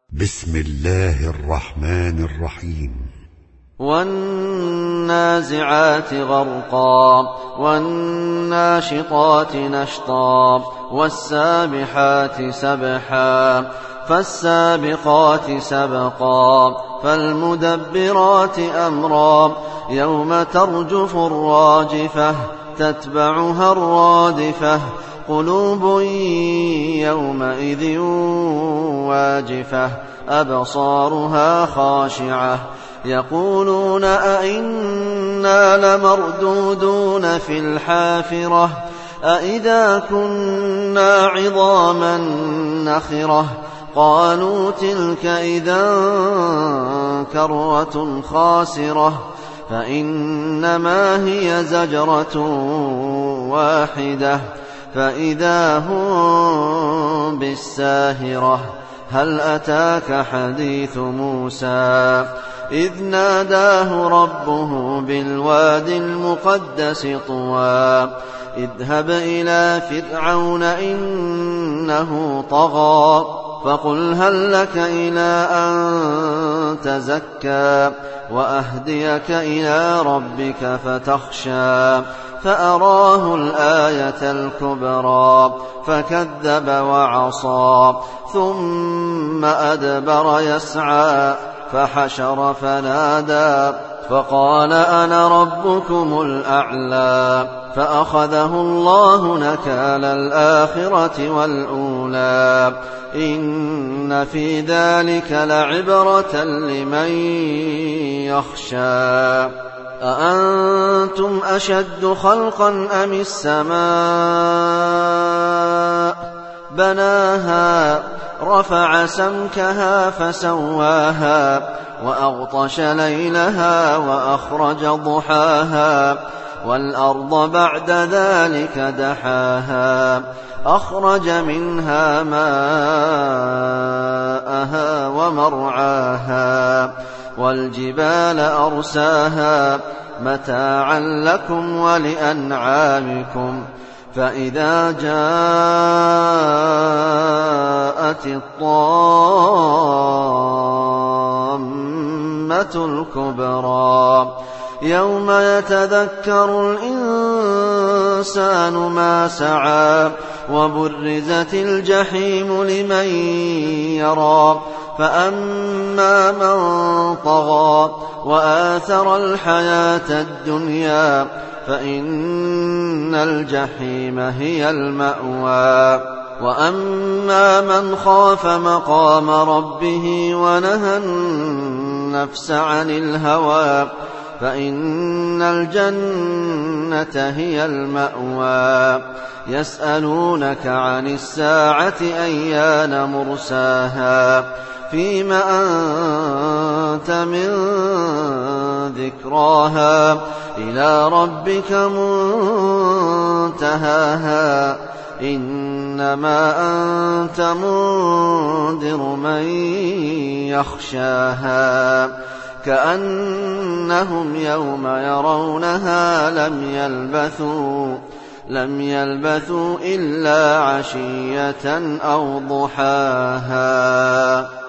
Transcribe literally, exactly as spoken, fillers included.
بسم الله الرحمن الرحيم. والنازعات غرقا والناشطات نشطا والسابحات سبحا فالسابقات سبقا فالمدبرات أمرا يوم ترجف الراجفة تتبعها الرادفة قلوب يومئذ واجفة أبصارها خاشعة يقولون أئنا لمردودون في الحافرة أئذا كنا عظاما نخرة قالوا تلك إذا كرة خاسرة فإنما هي زجرة واحدة فإذا هم بالساهرة هل أتاك حديث موسى إذ ناداه ربه بالواد المقدس طوى اذهب إلى فرعون إنه طغى فقل هل لك إلى أن تزكى وأهديك إلى ربك فتخشى فأراه الآية الكبرى فكذب وعصى ثم أدبر يسعى فحشر فنادى فقال أنا ربكم الأعلى فأخذه الله نكال الآخرة والأولى إن في ذلك لعبرة لمن يخشى أأنتم أشد خلقا أم السماء بناها رفع سمكها فسواها وأغطش ليلها وأخرج ضحاها والأرض بعد ذلك دحاها أخرج منها ماءها ومرعاها والجبال أرساها متاعا لكم ولأنعامكم فإذا جاءت الطامة الكبرى يوم يتذكر الإنسان ما سعى وبرزت الجحيم لمن يرى فأما من طغى وآثر الحياة الدنيا فإن الجحيم هي المأوى وأما من خاف مقام ربه ونهى النفس عن الهوى فإن الجنة هي المأوى يسألونك عن الساعة أيان مرساها فيم أنت من ذكراها إلى ربك منتهاها إنما أنت منذر من يخشاها كأنهم يوم يرونها لم يلبثوا لم يلبثوا إلا عشية أو ضحاها.